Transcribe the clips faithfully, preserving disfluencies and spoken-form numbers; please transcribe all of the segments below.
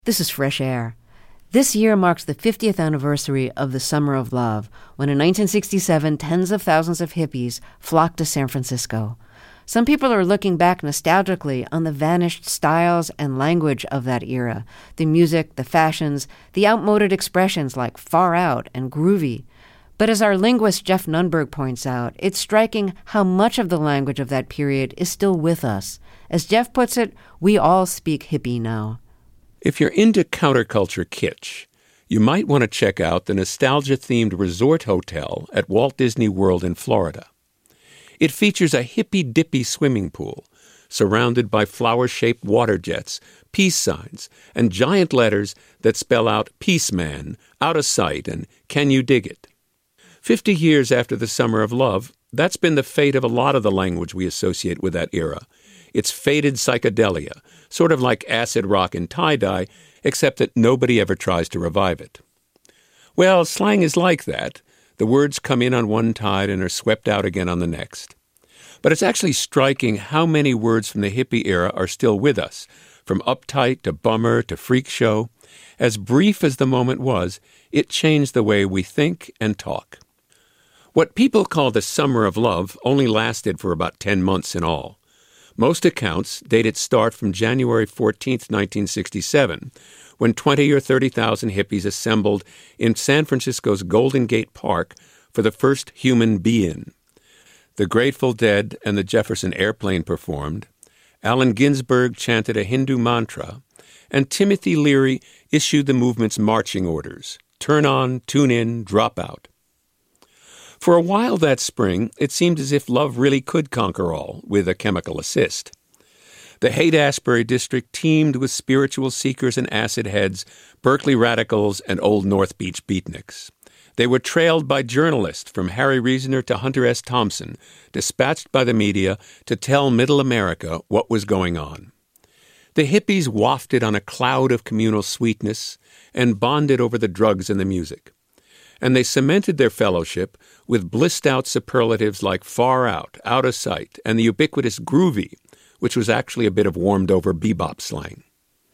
This is Fresh Air. This year marks the fiftieth anniversary of the Summer of Love, when in nineteen sixty-seven, tens of thousands of hippies flocked to San Francisco. Some people are looking back nostalgically on the vanished styles and language of that era, the music, the fashions, the outmoded expressions like far out and groovy. But as our linguist Jeff Nunberg points out, it's striking how much of the language of that period is still with us. As Jeff puts it, we all speak hippie now. If you're into counterculture kitsch, you might want to check out the nostalgia-themed resort hotel at Walt Disney World in Florida. It features a hippy-dippy swimming pool surrounded by flower-shaped water jets, peace signs, and giant letters that spell out Peace Man, Out of Sight, and Can You Dig It? Fifty years after the Summer of Love, that's been the fate of a lot of the language we associate with that era. It's faded psychedelia, sort of like acid rock and tie-dye, except that nobody ever tries to revive it. Well, slang is like that. The words come in on one tide and are swept out again on the next. But it's actually striking how many words from the hippie era are still with us, from uptight to bummer to freak show. As brief as the moment was, it changed the way we think and talk. What people call the Summer of Love only lasted for about ten months in all. Most accounts date its start from January fourteenth, nineteen sixty-seven, when twenty or thirty thousand hippies assembled in San Francisco's Golden Gate Park for the first human be-in. The Grateful Dead and the Jefferson Airplane performed, Allen Ginsberg chanted a Hindu mantra, and Timothy Leary issued the movement's marching orders: turn on, tune in, drop out. For a while that spring, it seemed as if love really could conquer all, with a chemical assist. The Haight-Ashbury district teemed with spiritual seekers and acid heads, Berkeley radicals, and Old North Beach beatniks. They were trailed by journalists from Harry Reasoner to Hunter S. Thompson, dispatched by the media to tell Middle America what was going on. The hippies wafted on a cloud of communal sweetness and bonded over the drugs and the music. And they cemented their fellowship with blissed-out superlatives like far out, out of sight, and the ubiquitous groovy, which was actually a bit of warmed-over bebop slang.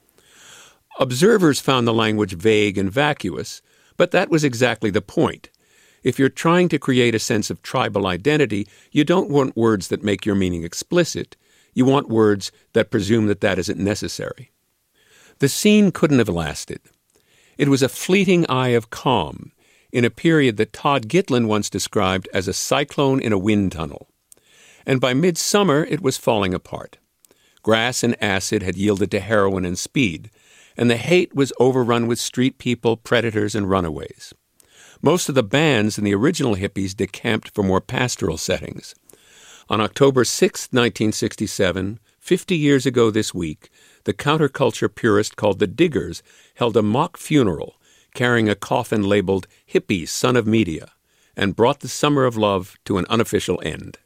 Observers found the language vague and vacuous, but that was exactly the point. If you're trying to create a sense of tribal identity, you don't want words that make your meaning explicit. You want words that presume that that isn't necessary. The scene couldn't have lasted. It was a fleeting eye of calm, in a period that Todd Gitlin once described as a cyclone in a wind tunnel. And by midsummer, it was falling apart. Grass and acid had yielded to heroin and speed, and the Haight was overrun with street people, predators, and runaways. Most of the bands and the original hippies decamped for more pastoral settings. On October sixth, nineteen sixty-seven, fifty years ago this week, the counterculture purist called the Diggers held a mock funeral carrying a coffin labeled Hippie, Son of Media, and brought the Summer of Love to an unofficial end.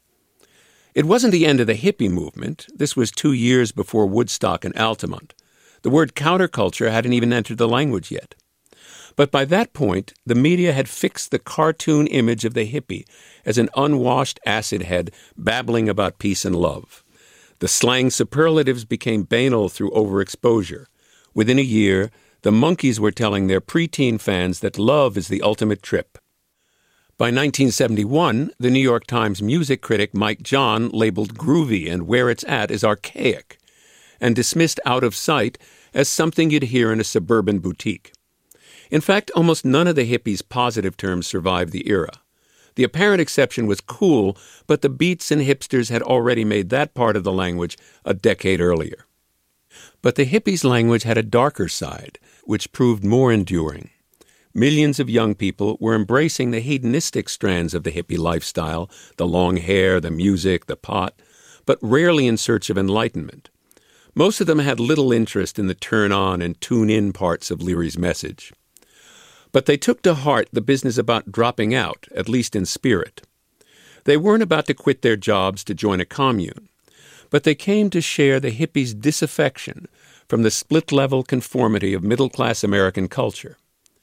It wasn't the end of the hippie movement. This was two years before Woodstock and Altamont. The word counterculture hadn't even entered the language yet. But by that point, the media had fixed the cartoon image of the hippie as an unwashed acid head babbling about peace and love. The slang superlatives became banal through overexposure. Within a year, the Monkees were telling their preteen fans that love is the ultimate trip. By nineteen seventy-one, the New York Times music critic Mike John labeled groovy and Where It's At as archaic, and dismissed Out of Sight as something you'd hear in a suburban boutique. In fact, almost none of the hippies' positive terms survived the era. The apparent exception was cool, but the beats and hipsters had already made that part of the language a decade earlier. But the hippies' language had a darker side, which proved more enduring. Millions of young people were embracing the hedonistic strands of the hippie lifestyle, the long hair, the music, the pot, but rarely in search of enlightenment. Most of them had little interest in the turn-on and tune-in parts of Leary's message. But they took to heart the business about dropping out, at least in spirit. They weren't about to quit their jobs to join a commune, but they came to share the hippies' disaffection from the split-level conformity of middle-class American culture.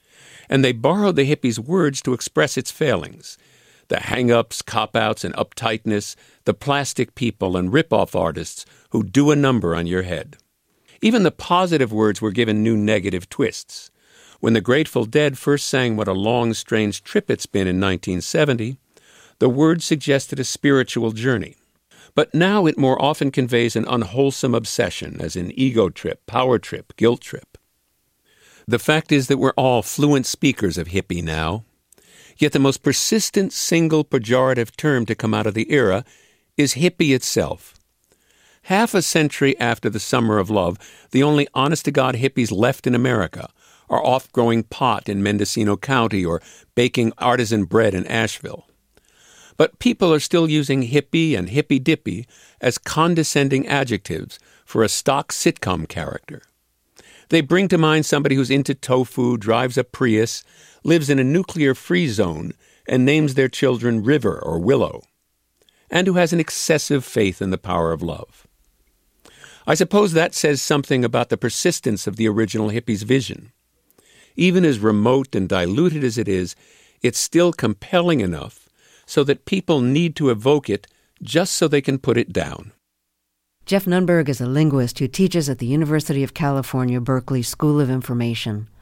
And they borrowed the hippies' words to express its failings, the hang-ups, cop-outs, and uptightness, the plastic people and rip-off artists who do a number on your head. Even the positive words were given new negative twists. When the Grateful Dead first sang What a Long, Strange Trip It's Been in nineteen seventy, the word suggested a spiritual journey. But now it more often conveys an unwholesome obsession, as in ego trip, power trip, guilt trip. The fact is that we're all fluent speakers of hippie now. Yet the most persistent single pejorative term to come out of the era is hippie itself. Half a century after the Summer of Love, the only honest-to-God hippies left in America are off growing pot in Mendocino County or baking artisan bread in Asheville. But people are still using hippie and hippy-dippy as condescending adjectives for a stock sitcom character. They bring to mind somebody who's into tofu, drives a Prius, lives in a nuclear-free zone, and names their children River or Willow, and who has an excessive faith in the power of love. I suppose that says something about the persistence of the original hippie's vision. Even as remote and diluted as it is, it's still compelling enough so that people need to evoke it just so they can put it down. Jeff Nunberg is a linguist who teaches at the University of California, Berkeley School of Information.